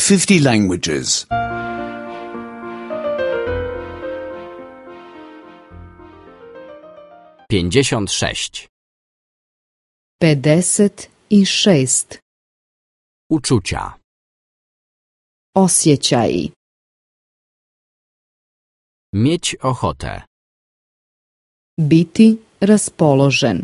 50 languages. 56. 56. Uczucia. Osjećaji. Mieć ochotę. Biti raspoložen.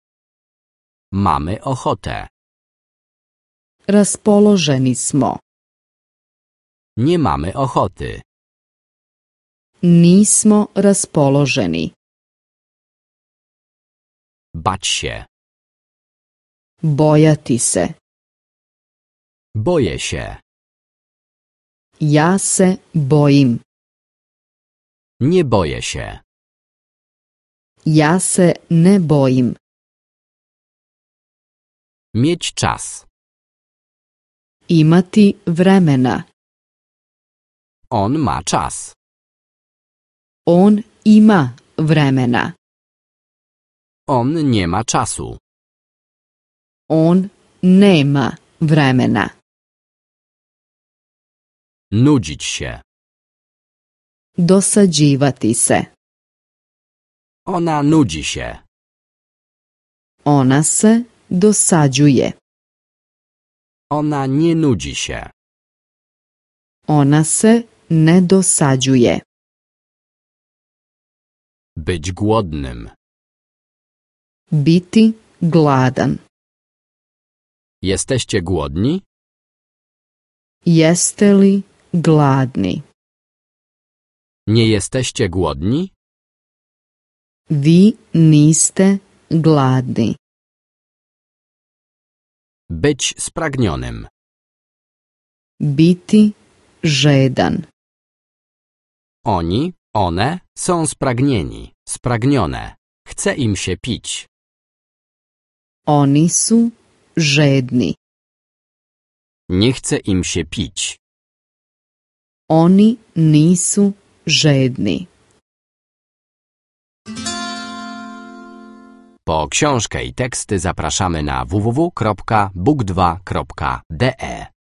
Mamy ochotę. Raspoloženi smo. Nie mamy ochoty. Nismo raspoloženi. Bać się. Bojati se. Boję się. Ja se bojim. Nie boję się. Ja se ne bojim. Mieć czas. Imati vremena. On ma czas. On ima vremena. On nie ma czasu. On nema vremena. Nudzić się. Dosađivati se. Ona nudzi się. Ona se dosađuje. Ona nie nudzi się. Ona se ne dosađuje. Być głodnym. Biti gladan. Jesteście głodni? Jeste li gladni? Nie jesteście głodni? Vi niste gladni. Być spragnionym. Biti žedan. Oni, one są spragnieni, spragnione. Chce im się pić. Oni su žedni. Nie chce im się pić. Oni nisu žedni. Po książkę i teksty zapraszamy na www.book2.de.